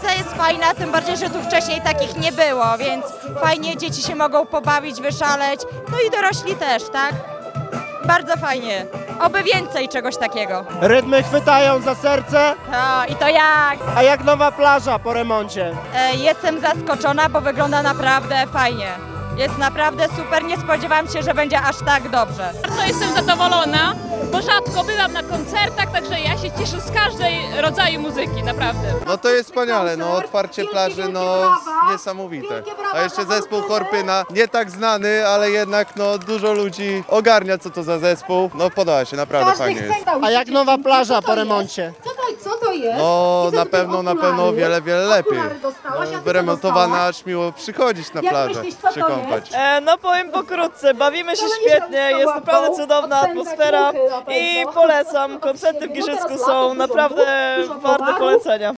impreza jest fajna, tym bardziej, że tu wcześniej takich nie było, więc fajnie dzieci się mogą pobawić, wyszaleć, no i dorośli też, tak? Bardzo fajnie. Oby więcej czegoś takiego. Rytmy chwytają za serce, I to jak? a jak nowa plaża po remoncie? Jestem zaskoczona, bo wygląda naprawdę fajnie. Jest naprawdę super, nie spodziewałam się, że będzie aż tak dobrze. Bardzo jestem zadowolona, bo rzadko byłam na koncertach, także ja się cieszę z każdej rodzaju muzyki, naprawdę. No to jest wspaniale, no otwarcie plaży, no niesamowite. A jeszcze zespół Chorpyna, nie tak znany, ale jednak no dużo ludzi ogarnia co to za zespół. No podoba się, naprawdę fajnie jest. A jak nowa plaża po remoncie? Co to jest? No na pewno wiele lepiej. No, wyremontowana, aż miło przychodzić na plażę, się kąpać. No powiem pokrótce, bawimy się świetnie, jest naprawdę cudowna atmosfera i polecam. Koncerty w Giżycku są naprawdę warte polecenia.